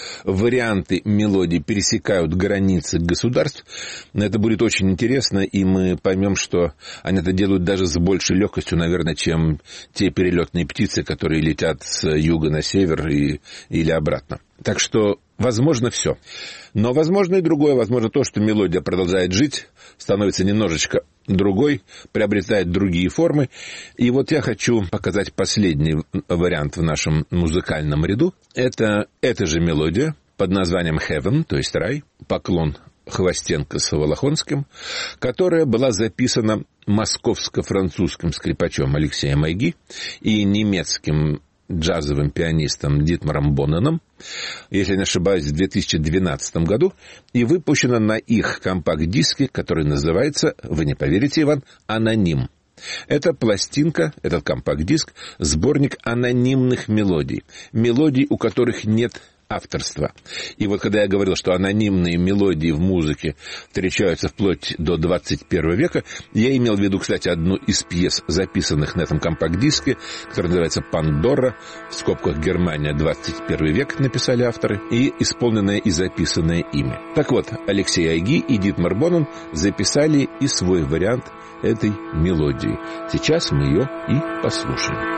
B: варианты мелодий пересекают границы государств, это будет очень интересно, и мы поймем, что они это делают даже с большей легкостью, наверное, чем те перелетные птицы, которые летят с юга на север или обратно. Так что возможно все. Но возможно и другое. Возможно то, что мелодия продолжает жить, становится немножечко другой, приобретает другие формы. И вот я хочу показать последний вариант в нашем музыкальном ряду. Это эта же мелодия под названием «Heaven», то есть «Рай», поклон Хвостенко с Волохонским, которая была записана московско-французским скрипачом Алексеем Айги и немецким джазовым пианистом Дитмаром Бонненом, если не ошибаюсь, в 2012 году, и выпущена на их компакт-диске, который называется, вы не поверите, Иван, «Аноним». Это пластинка, этот компакт-диск, сборник анонимных мелодий. Мелодий, у которых нет авторства. И вот когда я говорил, что анонимные мелодии в музыке встречаются вплоть до 21 века, я имел в виду, кстати, одну из пьес, записанных на этом компакт-диске, которая называется «Пандора», в скобках «Германия, 21 век» написали авторы, и исполненная и записанная ими. Так вот, Алексей Айги и Дитмар Боннен записали и свой вариант этой мелодии. Сейчас мы ее и послушаем.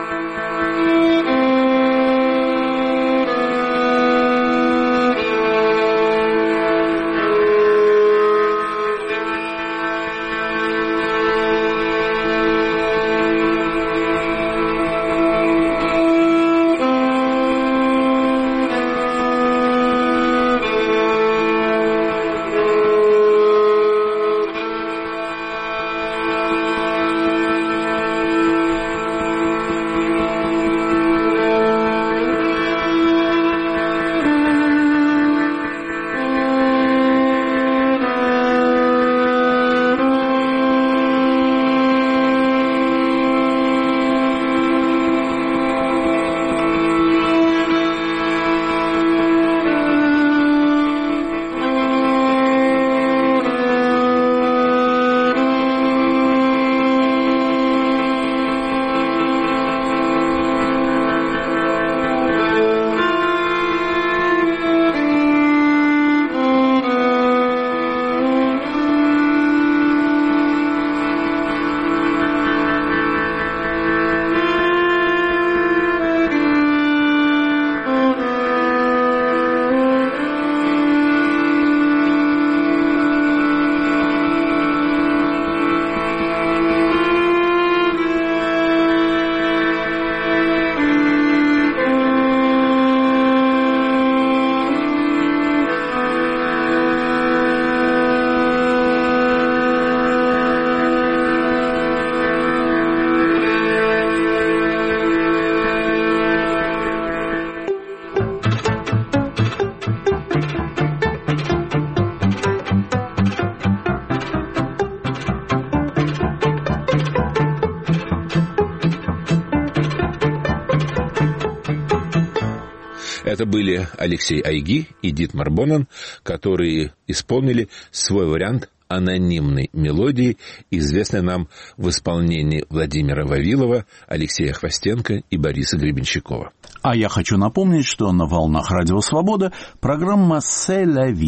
B: Это были Алексей Айги и Дитмар Боннен, которые исполнили свой вариант анонимной мелодии, известной нам в исполнении Владимира Вавилова, Алексея Хвостенко и Бориса Гребенщикова.
A: А я хочу напомнить, что на волнах Радио Свобода программа «C'est la vie»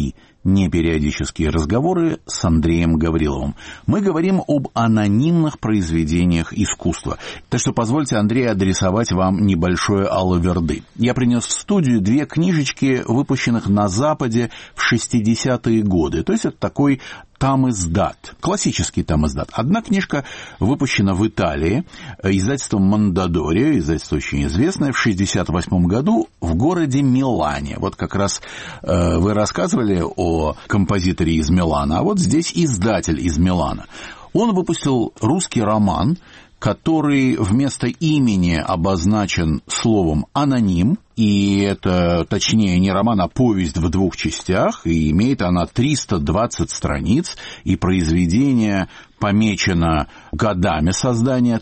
A: непериодические разговоры с Андреем Гавриловым. Мы говорим об анонимных произведениях искусства. Так что позвольте, Андрей, адресовать вам небольшое алаверды. Я принес в студию 2 книжечки, выпущенных на Западе в 60-е годы. То есть это такой там-издат, классический там-издат. Одна книжка выпущена в Италии издательством Мондадори, издательство очень известное, в 1968 году в городе Милане. Вот как раз вы рассказывали о композиторе из Милана, а вот здесь издатель из Милана. Он выпустил русский роман, который вместо имени обозначен словом «аноним», и это, точнее, не роман, а повесть в 2 частях, и имеет она 320 страниц, и произведение помечено годами создания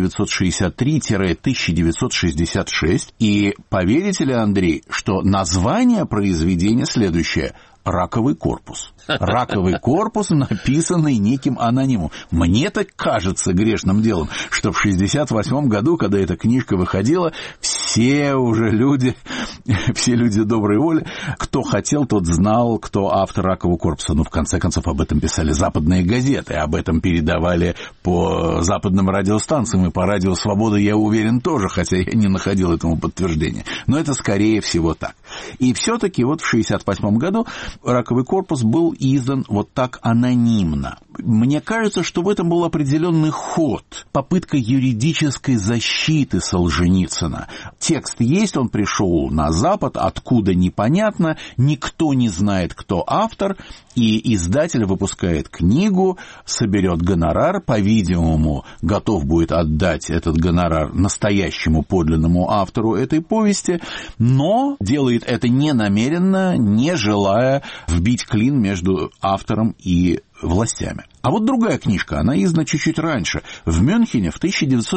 A: 1963-1966, и поверите ли, Андрей, что название произведения следующее – «Раковый корпус». «Раковый корпус», написанный неким анонимом. Мне так кажется грешным делом, что в 1968 году, когда эта книжка выходила, все люди доброй воли, кто хотел, тот знал, кто автор «Ракового корпуса». Ну, в конце концов, об этом писали западные газеты, об этом передавали по западным радиостанциям, и по радио «Свобода», я уверен, тоже, хотя я не находил этому подтверждения. Но это, скорее всего, так. И все-таки вот в 1968 году «Раковый корпус» был издан вот так анонимно. Мне кажется, что в этом был определенный ход, попытка юридической защиты Солженицына. Текст есть, он пришел на Запад, откуда непонятно, никто не знает, кто автор, и издатель выпускает книгу, соберет гонорар, по-видимому, готов будет отдать этот гонорар настоящему подлинному автору этой повести, но делает это не намеренно, не желая вбить клин между автором и властями. А вот другая книжка, она издана чуть-чуть раньше, в Мюнхене в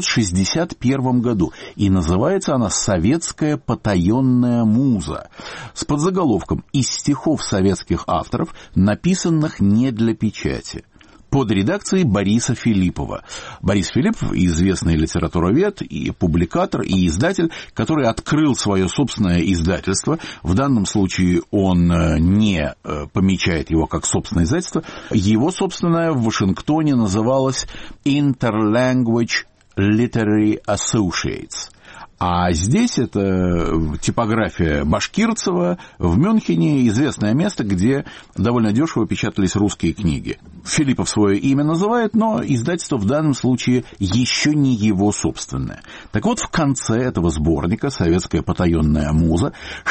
A: 1961 году, и называется она «Советская потаенная муза», с подзаголовком «Из стихов советских авторов, написанных не для печати», под редакцией Бориса Филиппова. Борис Филиппов – известный литературовед, и публикатор, и издатель, который открыл свое собственное издательство. В данном случае он не помечает его как собственное издательство. Его собственное в Вашингтоне называлось Interlanguage Literary Associates. А здесь это типография Башкирцева в Мюнхене, известное место, где довольно дешево печатались русские книги. Филиппов свое имя называет, но издательство в данном случае еще не его собственное. Так вот, в конце этого сборника «Советская потаенная муза»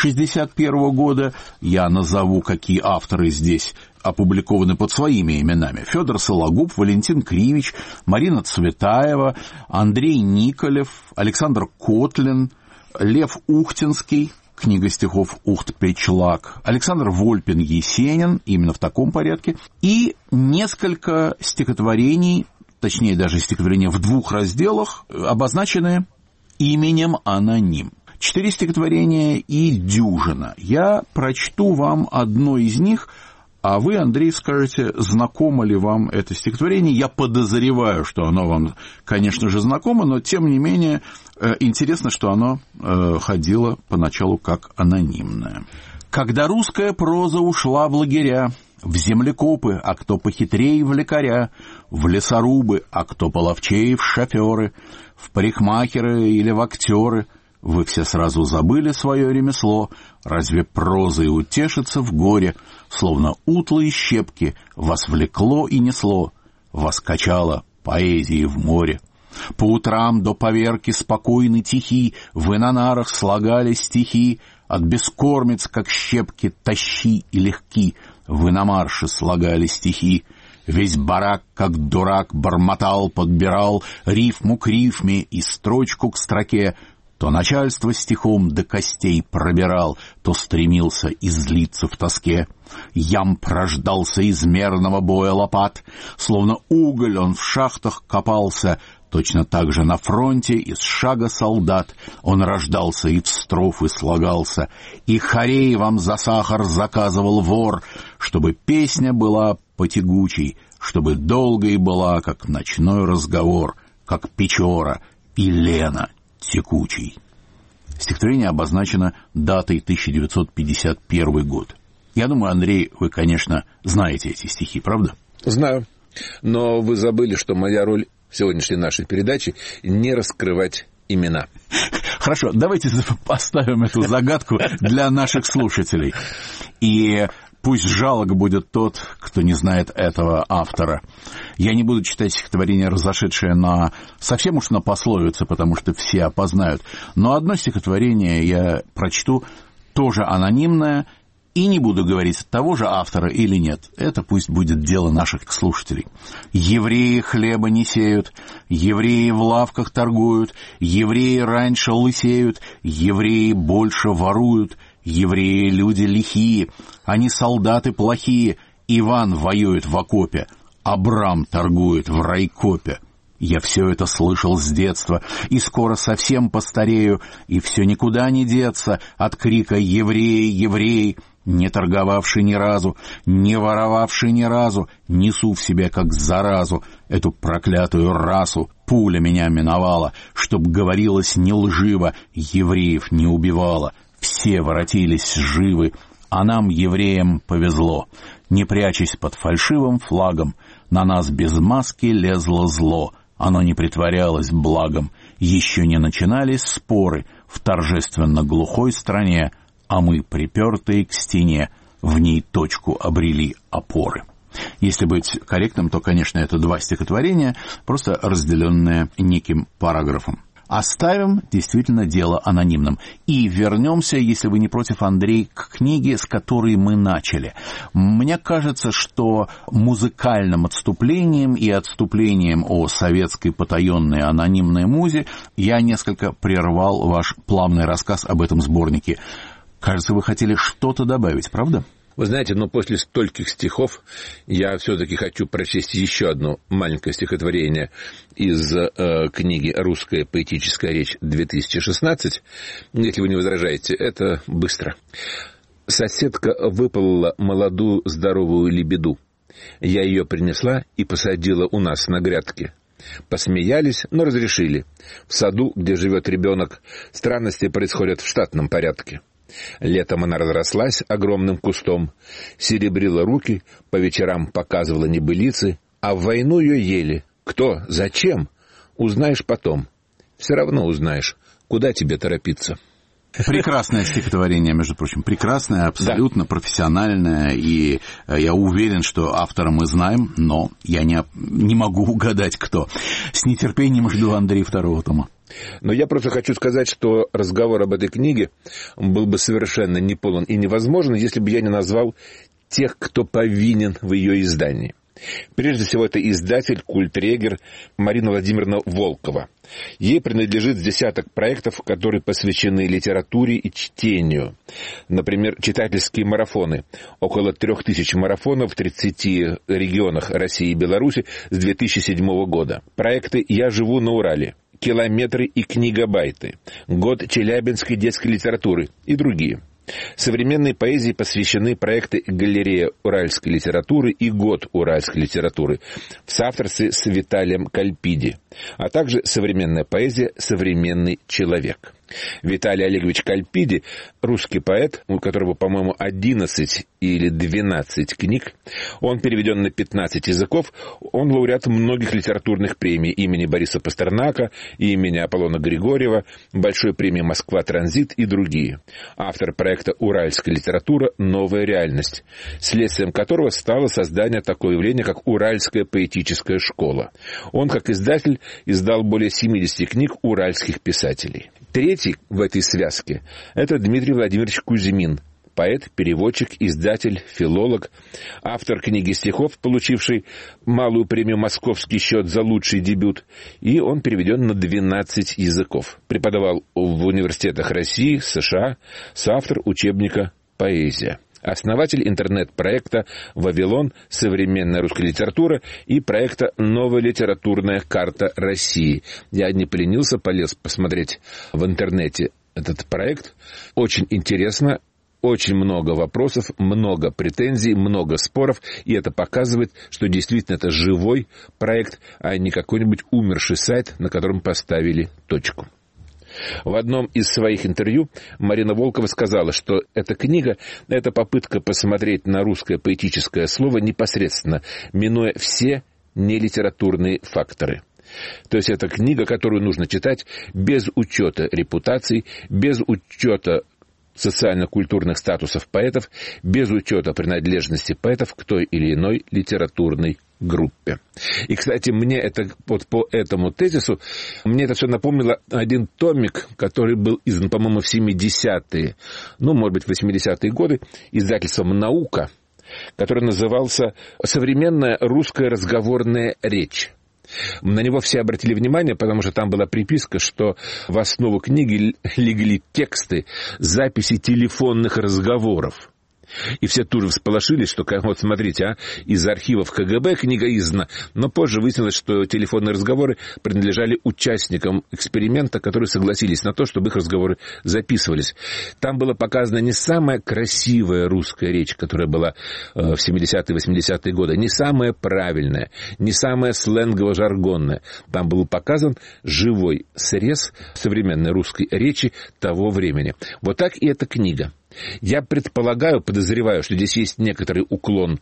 A: 1961 года, я назову, какие авторы здесь опубликованы под своими именами: Федор Сологуб, Валентин Кривич, Марина Цветаева, Андрей Николев, Александр Котлин, Лев Ухтинский, книга стихов «Ухт-Печлак», Александр Вольпин-Есенин, именно в таком порядке, и несколько стихотворений, точнее даже стихотворения в 2 разделах, обозначенные именем «Аноним». 4 стихотворения и дюжина. Я прочту вам одно из них, а вы, Андрей, скажете, знакомо ли вам это стихотворение. Я подозреваю, что оно вам, конечно же, знакомо, но, тем не менее, интересно, что оно ходило поначалу как анонимное. «Когда русская проза ушла в лагеря, в землекопы, а кто похитрее в лекаря, в лесорубы, а кто половчее в шоферы, в парикмахеры или в актеры, вы все сразу забыли свое ремесло, разве прозой утешится в горе, словно утлые щепки вас влекло и несло, вас качало поэзии в море. По утрам до поверки спокойны тихи, вы на нарах слагали стихи, от бескормиц, как щепки, тащи и легки, вы на марше слагали стихи. Весь барак, как дурак, бормотал, подбирал рифму к рифме и строчку к строке, то начальство стихом до костей пробирал, то стремился излиться в тоске. Ям рождался из мерного боя лопат, словно уголь он в шахтах копался, точно так же на фронте из шага солдат он рождался и в строфы слагался, и хорей вам за сахар заказывал вор, чтобы песня была потягучей, чтобы долгой была, как ночной разговор, как Печора и Лена текучий». Стихотворение обозначено датой 1951 год. Я думаю, Андрей, вы, конечно, знаете эти стихи, правда?
B: Знаю. Но вы забыли, что моя роль в сегодняшней нашей передаче — не раскрывать имена.
A: Хорошо, давайте поставим эту загадку для наших слушателей. И пусть жалок будет тот, кто не знает этого автора. Я не буду читать стихотворение, разошедшее совсем уж на пословицы, потому что все опознают. Но одно стихотворение я прочту, тоже анонимное, и не буду говорить, того же автора или нет. Это пусть будет дело наших слушателей. Евреи хлеба не сеют, евреи в лавках торгуют, евреи раньше лысеют, евреи больше воруют, евреи люди лихие, они солдаты плохие, Иван воюет в окопе, Абрам торгует в райкопе. Я все это слышал с детства, и скоро совсем постарею, и все никуда не деться от крика «Евреи, евреи!», не торговавший ни разу, не воровавший ни разу, несу в себе как заразу эту проклятую расу. Пуля меня миновала, чтоб говорилось не лживо, евреев не убивала. Все воротились живы, а нам, евреям, повезло. Не прячась под фальшивым флагом, на нас без маски лезло зло. Оно не притворялось благом. Еще не начинались споры в торжественно глухой стране, а мы, припертые к стене, в ней точку обрели опоры. Если быть корректным, то, конечно, это два стихотворения, просто разделенные неким параграфом. Оставим действительно дело анонимным. И вернемся, если вы не против, Андрей, к книге, с которой мы начали. Мне кажется, что музыкальным отступлением и отступлением о советской потаенной анонимной музе я несколько прервал ваш плавный рассказ об этом сборнике. Кажется, вы хотели что-то добавить, правда?
B: Вы знаете, но после стольких стихов я все-таки хочу прочесть еще одно маленькое стихотворение из книги «Русская поэтическая речь-2016». Если вы не возражаете, это быстро. «Соседка выпалила молодую здоровую лебеду. Я ее принесла и посадила у нас на грядке. Посмеялись, но разрешили. В саду, где живет ребенок, странности происходят в штатном порядке. Летом она разрослась огромным кустом, серебрила руки, по вечерам показывала небылицы, а в войну ее ели. Кто? Зачем? Узнаешь потом. Все равно узнаешь. Куда тебе торопиться?»
A: Прекрасное стихотворение, между прочим. Прекрасное, абсолютно профессиональное. И я уверен, что автора мы знаем, но я не могу угадать, кто. С нетерпением жду, Андрей, второго тома.
B: Но я просто хочу сказать, что разговор об этой книге был бы совершенно неполон и невозможен, если бы я не назвал тех, кто повинен в ее издании. Прежде всего, это издатель, культрегер Марина Владимировна Волкова. Ей принадлежит десяток проектов, которые посвящены литературе и чтению. Например, читательские марафоны. Около 3000 марафонов в 30 регионах России и Беларуси с 2007 года. Проекты «Я живу на Урале», «Километры и книгабайты», «Год челябинской детской литературы» и другие. Современной поэзии посвящены проекты «Галерея уральской литературы» и «Год уральской литературы» в соавторстве с Виталием Кальпиди, а также современная поэзия «Современный человек». Виталий Олегович Кальпиди – русский поэт, у которого, по-моему, 11 или 12 книг. Он переведен на 15 языков. Он лауреат многих литературных премий имени Бориса Пастернака, имени Аполлона Григорьева, Большой премии «Москва-Транзит» и другие. Автор проекта «Уральская литература. Новая реальность», следствием которого стало создание такого явления, как Уральская поэтическая школа. Он, как издатель, издал более 70 книг уральских писателей. Третий в этой связке – это Дмитрий Владимирович Кузьмин, поэт, переводчик, издатель, филолог, автор книги стихов, получивший малую премию «Московский счет» за лучший дебют, и он переведен на 12 языков. Преподавал в университетах России, США, соавтор учебника «Поэзия». Основатель интернет-проекта «Вавилон. Современная русская литература» и проекта «Новая литературная карта России». Я не поленился, полез посмотреть в интернете этот проект. Очень интересно, очень много вопросов, много претензий, много споров. И это показывает, что действительно это живой проект, а не какой-нибудь умерший сайт, на котором поставили точку. В одном из своих интервью Марина Волкова сказала, что эта книга – это попытка посмотреть на русское поэтическое слово непосредственно, минуя все нелитературные факторы. То есть это книга, которую нужно читать без учета репутаций, без учета социально-культурных статусов поэтов, без учета принадлежности поэтов к той или иной литературной группе. И, кстати, мне это, вот по этому тезису, мне это все напомнило один томик, который был издан, по-моему, в 70-е, может быть, в 80-е годы, издательством «Наука», который назывался «Современная русская разговорная речь». На него все обратили внимание, потому что там была приписка, что в основу книги легли тексты, записи телефонных разговоров. И все тут же всполошились, что, вот смотрите, из архивов КГБ книга издана, но позже выяснилось, что телефонные разговоры принадлежали участникам эксперимента, которые согласились на то, чтобы их разговоры записывались. Там была показана не самая красивая русская речь, которая была в 70-е и 80-е годы, не самая правильная, не самая сленгово-жаргонная. Там был показан живой срез современной русской речи того времени. Вот так и эта книга. Я предполагаю, подозреваю, что здесь есть некоторый уклон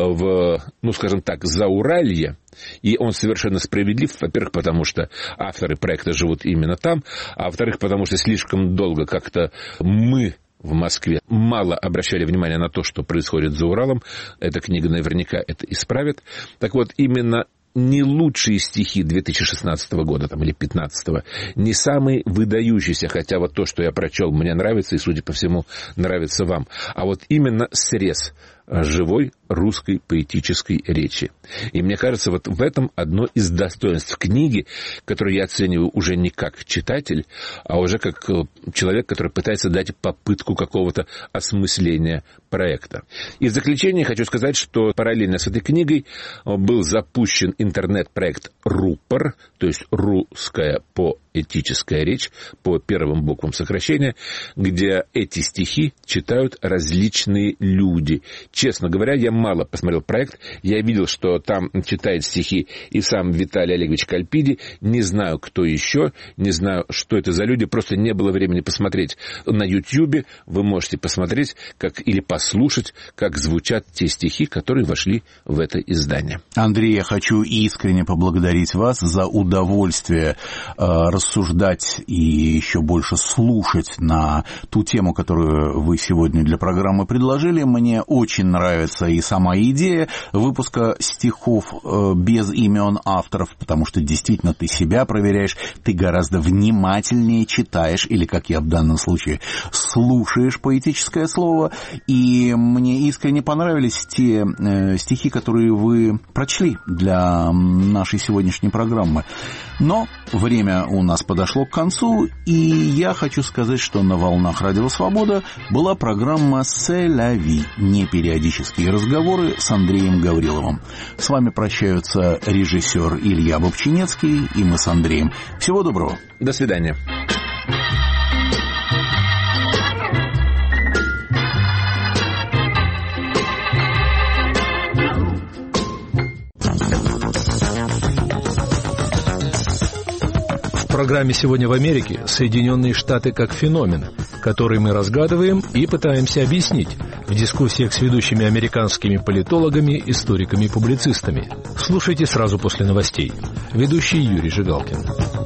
B: в, скажем так, Зауралье, и он совершенно справедлив, во-первых, потому что авторы проекта живут именно там, а во-вторых, потому что слишком долго как-то мы в Москве мало обращали внимания на то, что происходит за Уралом. Эта книга наверняка это исправит. Так вот, именно не лучшие стихи 2016 года или 2015, не самые выдающиеся, хотя вот то, что я прочел, мне нравится и, судя по всему, нравится вам, а вот именно срез живой русской поэтической речи. И мне кажется, вот в этом одно из достоинств книги, которую я оцениваю уже не как читатель, а уже как человек, который пытается дать попытку какого-то осмысления проекта. И в заключение хочу сказать, что параллельно с этой книгой был запущен интернет-проект «Рупор», то есть «Русская поэтическая речь», по первым буквам сокращения, где эти стихи читают различные люди. Честно говоря, я мало посмотрел проект. Я видел, что там читает стихи и сам Виталий Олегович Кальпиди. Не знаю, кто еще, не знаю, что это за люди. Просто не было времени посмотреть. На Ютьюбе вы можете посмотреть или послушать, как звучат те стихи, которые вошли в это издание.
A: Андрей, я хочу искренне поблагодарить вас за удовольствие рассуждать и еще больше слушать на ту тему, которую вы сегодня для программы предложили. Мне очень нравится и сама идея выпуска стихов без имен авторов, потому что действительно ты себя проверяешь, ты гораздо внимательнее читаешь, или, как я в данном случае, слушаешь поэтическое слово. И мне искренне понравились те стихи, которые вы прочли для нашей сегодняшней программы. Но время у нас подошло к концу, и я хочу сказать, что на волнах Радио Свобода была программа «C'est la vie», непериодические разговоры с Андреем Гавриловым. С вами прощаются режиссер Илья Бобчинецкий и мы с Андреем. Всего доброго.
B: До свидания.
E: В программе «Сегодня в Америке» Соединенные Штаты как феномен, который мы разгадываем и пытаемся объяснить в дискуссиях с ведущими американскими политологами, историками и публицистами. Слушайте сразу после новостей. Ведущий Юрий Жигалкин.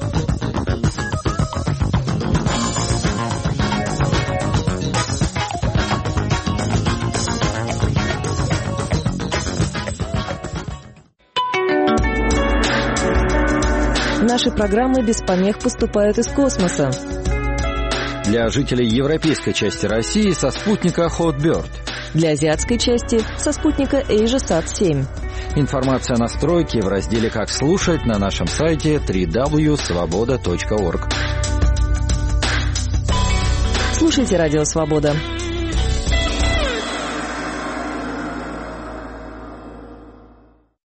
F: Наши программы без помех поступают из космоса.
G: Для жителей европейской части России со спутника Hotbird.
F: Для азиатской части со спутника AsiaSat-7.
G: Информация о настройке в разделе «Как слушать» на нашем сайте www.svoboda.org.
F: Слушайте «Радио Свобода».